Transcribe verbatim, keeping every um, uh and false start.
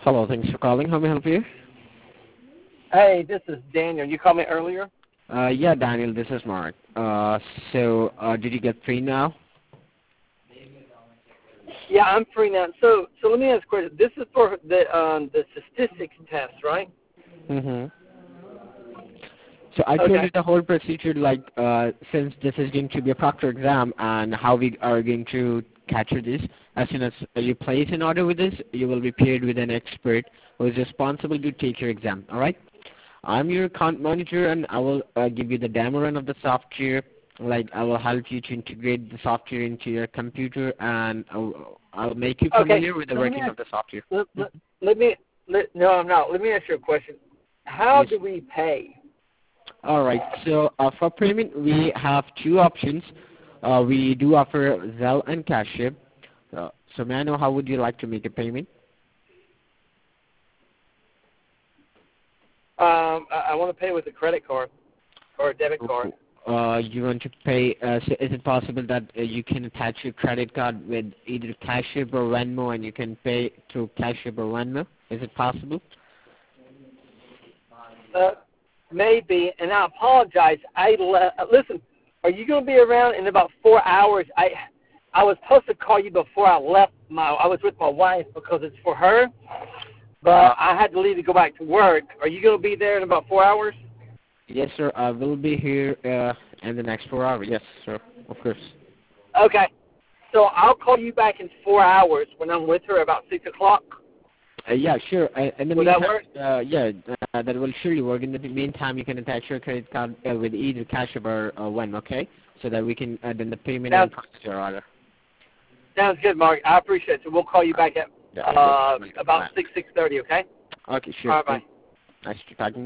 Hello, thanks for calling. How may I help you? Hey, this is Daniel. You called me earlier? Uh, yeah, Daniel, this is Mark. Uh, so, uh, did you get free now? Yeah, I'm free now. So, so let me ask a question. This is for the um, the statistics test, right? Mm-hmm. So I told Okay. you the whole procedure, like, uh, since this is going to be a proctor exam and how we are going to capture this. As soon as you place an order with us, you will be paired with an expert who is responsible to take your exam, all right? I'm your account manager, and I will uh, give you the demo run of the software. Like, I will help you to integrate the software into your computer, and I'll, I'll make you Okay. familiar with the So let me working ask, of the software. let, let, let me let, no, I'm not. Let me ask you a question. How Yes. do we pay? All right. So uh, for payment, we have two options. Uh, we do offer Zelle and Cashier. Uh, so may I know how would you like to make a payment? Um, I, I want to pay with a credit card or a debit card. Uh, you want to pay, uh, so is it possible that uh, you can attach your credit card with either Cashier or Venmo and you can pay through Cashier or Venmo? Is it possible? Uh, maybe. And I apologize. I le- listen. Are you going to be around in about four hours? I I was supposed to call you before I left. My I was with my wife because it's for her. But Uh, I had to leave to go back to work. Are you going to be there in about four hours? yes, sir. I will be here uh, in the next four hours. Yes, sir. Of course. Okay. So I'll call you back in four hours when I'm with her about six o'clock. Uh, yeah, sure. Uh, in the Will that meantime, work? uh, yeah, uh, that will surely work. In the meantime, you can attach your credit card uh, with either Cashier or uh, Venmo, okay? So that we can uh, then the payment and Sounds, process your order. sounds good, Mark. I appreciate it. So we'll call you back at Yeah, uh, welcome. about six, six thirty, okay? Okay, All sure. right, bye. Nice talking